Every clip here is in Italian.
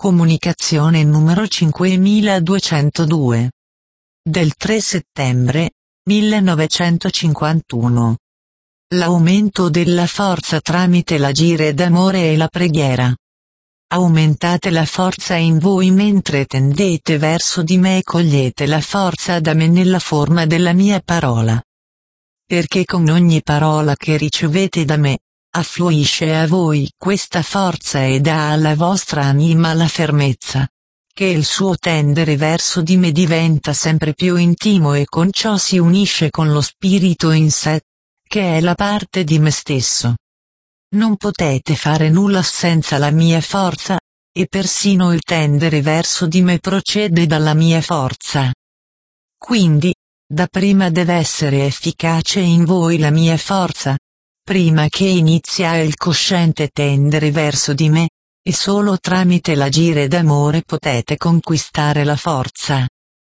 Comunicazione numero 5202. Del 3 settembre 1951. L'aumento della forza tramite l'agire d'amore e la preghiera. Aumentate la forza in voi mentre tendete verso di me e cogliete la forza da me nella forma della mia parola. Perché con ogni parola che ricevete da me, affluisce a voi questa forza e dà alla vostra anima la fermezza, che il suo tendere verso di me diventa sempre più intimo e con ciò si unisce con lo spirito in sé, che è la parte di me stesso. Non potete fare nulla senza la mia forza, e persino il tendere verso di me procede dalla mia forza. Quindi, dapprima deve essere efficace in voi la mia forza, prima che inizia il cosciente tendere verso di me, e solo tramite l'agire d'amore potete conquistare la forza.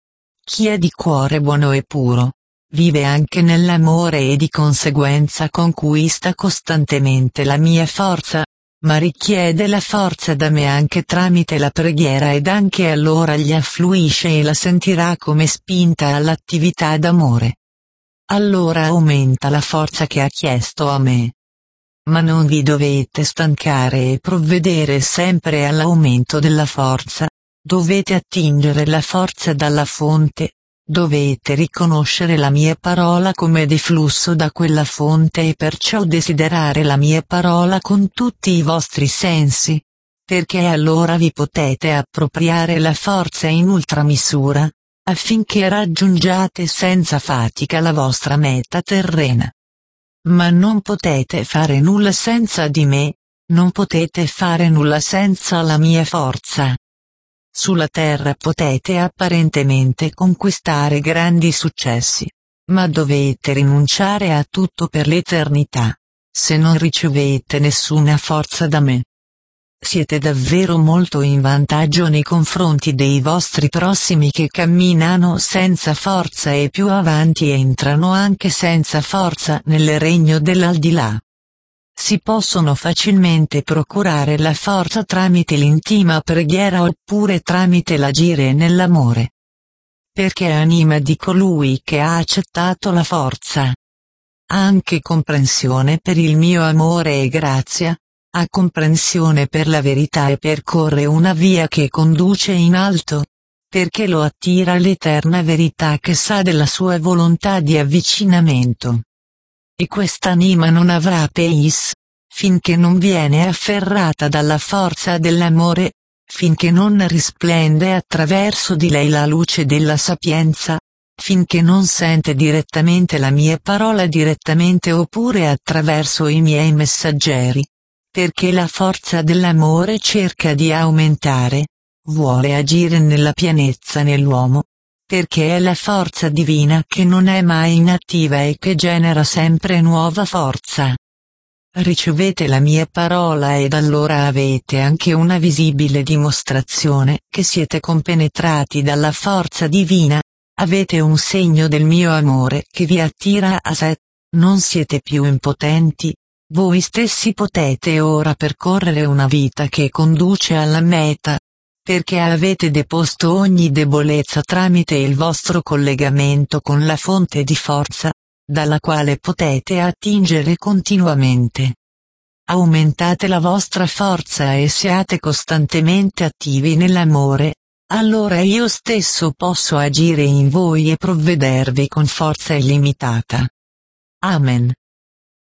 Chi è di cuore buono e puro, vive anche nell'amore e di conseguenza conquista costantemente la mia forza, ma richiede la forza da me anche tramite la preghiera ed anche allora gli affluisce e la sentirà come spinta all'attività d'amore. Allora aumenta la forza che ha chiesto a me. Ma non vi dovete stancare e provvedere sempre all'aumento della forza, dovete attingere la forza dalla fonte, dovete riconoscere la mia parola come deflusso da quella fonte e perciò desiderare la mia parola con tutti i vostri sensi, perché allora vi potete appropriare la forza in ultramisura, affinché raggiungiate senza fatica la vostra meta terrena. Ma non potete fare nulla senza di me, non potete fare nulla senza la mia forza. Sulla terra potete apparentemente conquistare grandi successi, ma dovete rinunciare a tutto per l'eternità, se non ricevete nessuna forza da me. Siete davvero molto in vantaggio nei confronti dei vostri prossimi che camminano senza forza e più avanti entrano anche senza forza nel regno dell'aldilà. Si possono facilmente procurare la forza tramite l'intima preghiera oppure tramite l'agire nell'amore. Perché anima di colui che ha accettato la forza ha anche comprensione per il mio amore e grazia, ha comprensione per la verità e percorre una via che conduce in alto, perché lo attira l'eterna verità che sa della sua volontà di avvicinamento. E quest'anima non avrà peace, finché non viene afferrata dalla forza dell'amore, finché non risplende attraverso di lei la luce della sapienza, finché non sente direttamente la mia parola direttamente oppure attraverso i miei messaggeri. Perché la forza dell'amore cerca di aumentare, vuole agire nella pienezza nell'uomo, perché è la forza divina che non è mai inattiva e che genera sempre nuova forza. Ricevete la mia parola ed allora avete anche una visibile dimostrazione che siete compenetrati dalla forza divina, avete un segno del mio amore che vi attira a sé, non siete più impotenti. Voi stessi potete ora percorrere una vita che conduce alla meta, perché avete deposto ogni debolezza tramite il vostro collegamento con la fonte di forza, dalla quale potete attingere continuamente. Aumentate la vostra forza e siate costantemente attivi nell'amore, allora io stesso posso agire in voi e provvedervi con forza illimitata. Amen.